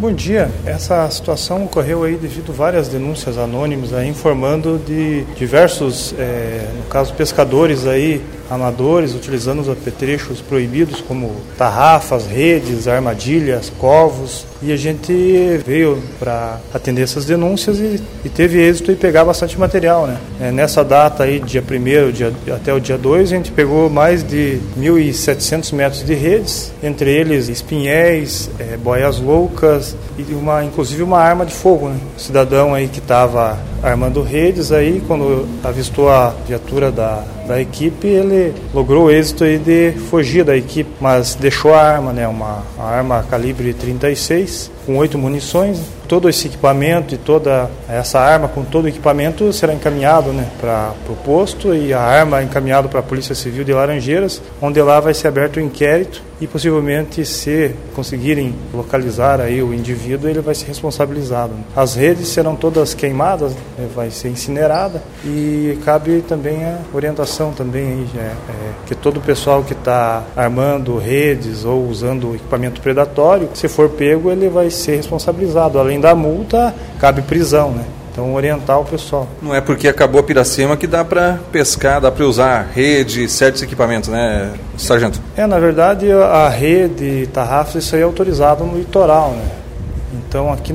Bom dia. Essa situação ocorreu aí devido a várias denúncias anônimas aí, informando de diversos, no caso, pescadores aí, amadores, utilizando os apetrechos proibidos como tarrafas, redes, armadilhas, covos. E a gente veio para atender essas denúncias e teve êxito em pegar bastante material, né? Nessa data aí, dia 1º até o dia 2, a gente pegou mais de 1.700 metros de redes, entre eles espinhéis, boias loucas e inclusive uma arma de fogo, né? O cidadão aí que estava armando redes aí, quando avistou a viatura da equipe, ele logrou o êxito aí de fugir da equipe, mas deixou a arma, né? Uma arma calibre 36 com 8 munições. Todo esse equipamento e toda essa arma com todo o equipamento será encaminhado, né, para o posto, e a arma encaminhado para a Polícia Civil de Laranjeiras, onde lá vai ser aberto o inquérito e possivelmente, se conseguirem localizar aí o indivíduo, ele vai ser responsabilizado. As redes serão todas queimadas, né, vai ser incinerada, e cabe também a orientação também aí, que todo o pessoal que está armando redes ou usando equipamento predatório, se for pego, ele vai ser responsabilizado. Além da multa, cabe prisão, né? Então, orientar o pessoal. Não é porque acabou a Piracema que dá para pescar, dá para usar rede, certos equipamentos, né, sargento? Na verdade, a rede, tarrafas, isso aí é autorizado no litoral, né? Então, aqui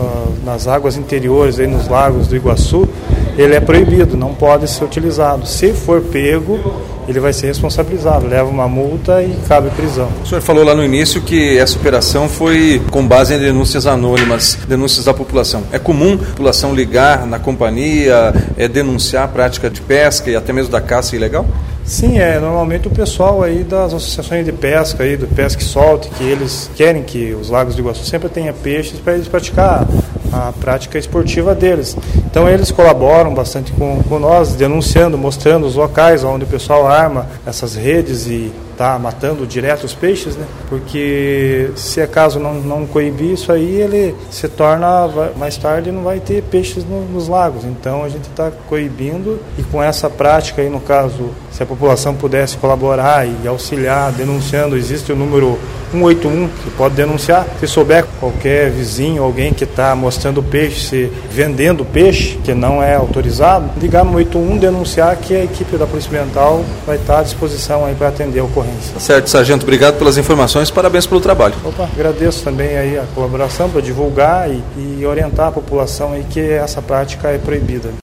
nas águas interiores, aí nos lagos do Iguaçu, ele é proibido, não pode ser utilizado. Se for pego, ele vai ser responsabilizado, leva uma multa e cabe prisão. O senhor falou lá no início que essa operação foi com base em denúncias anônimas, denúncias da população. É comum a população ligar na companhia, denunciar a prática de pesca e até mesmo da caça ilegal? Sim, normalmente o pessoal aí das associações de pesca, aí, do Pesca e Solte, que eles querem que os lagos do Iguaçu sempre tenha peixes para eles praticar a prática esportiva deles. Então eles colaboram bastante com nós, denunciando, mostrando os locais onde o pessoal arma essas redes e está matando direto os peixes, né? Porque se acaso não coibir isso aí, ele se torna, mais tarde não vai ter peixes nos lagos. Então a gente está coibindo, e com essa prática aí, no caso, se a população pudesse colaborar e auxiliar, denunciando, existe o número 181 que pode denunciar. Se souber qualquer vizinho, alguém que está mostrando peixe, vendendo peixe que não é autorizado, ligar no 181, denunciar, que a equipe da Polícia Ambiental vai estar à disposição aí para atender a ocorrência. Certo, sargento, obrigado pelas informações, parabéns pelo trabalho. Agradeço também aí a colaboração para divulgar e orientar a população aí que essa prática é proibida.